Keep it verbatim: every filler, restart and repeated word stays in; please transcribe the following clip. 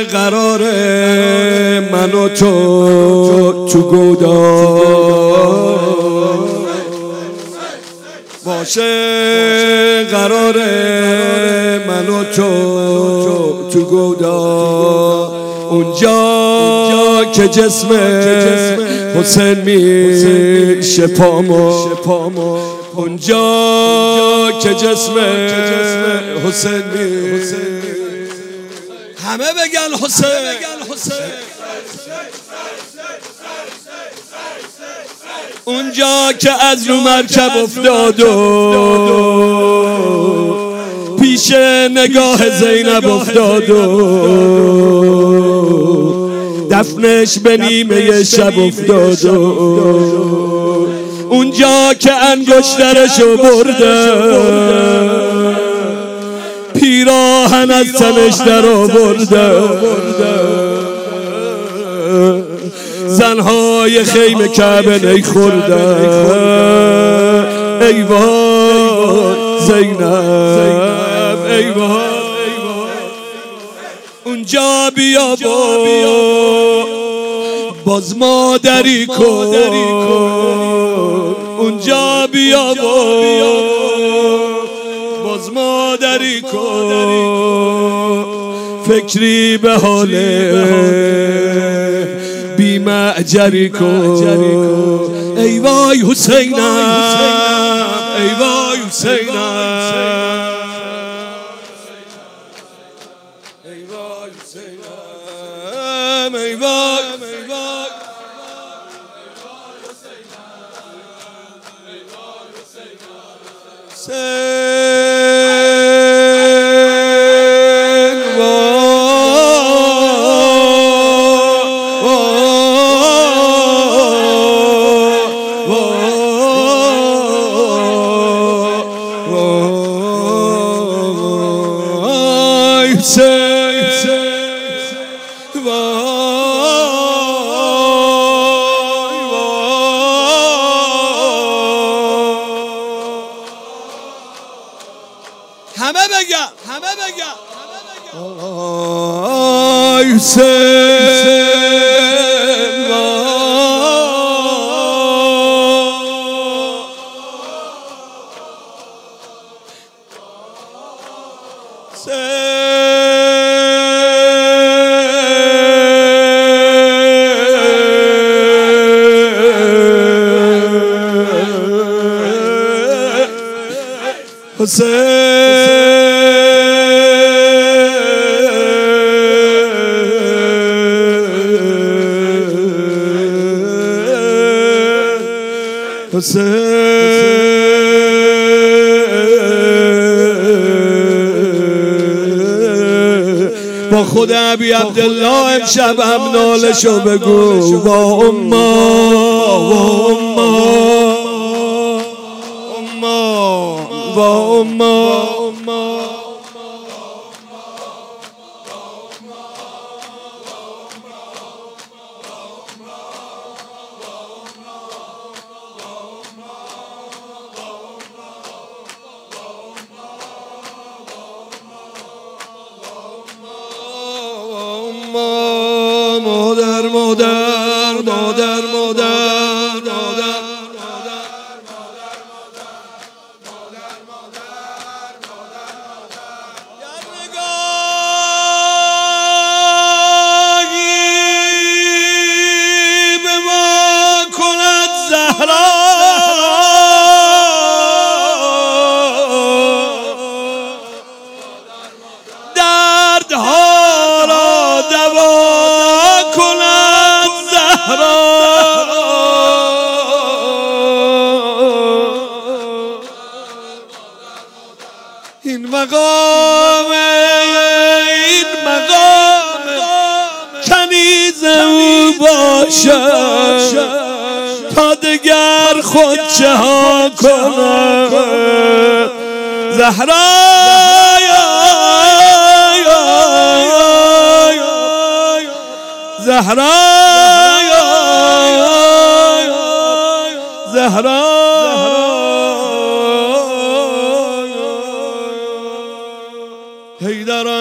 قراره من و تو تو گودال باشه، قراره من و تو تو گودال اونجا که جسم حسین میشه پامو، اونجا که جسم حسین میشه، همه بگن حسین. اونجا که از رو مرکب افتاد و پیش نگاه زینب افتاد و دفنش به نیمه شب افتاد و اونجا که انگشترشو برده پیراهن از تنش در آورده، زنهای خیمه کعبه نی خورده، ای وای زینب ای وای. اونجا بیا با باز مادری کن، اونجا بیا با باز مادری کن، فکری به حال بی معجری کن، ای وای حسینم ای وای حسینم ای وای حسینم ای وای همه بگم همه بگم آی حسین با خود ابی عبدالله امشب هم نالشو بگو با اما با اما اما با اما مادر مادر مادر مادر مادر این مقام این مقام کنیز او باشد تا دگر خود چه ها کند زهرا زهرا زهرا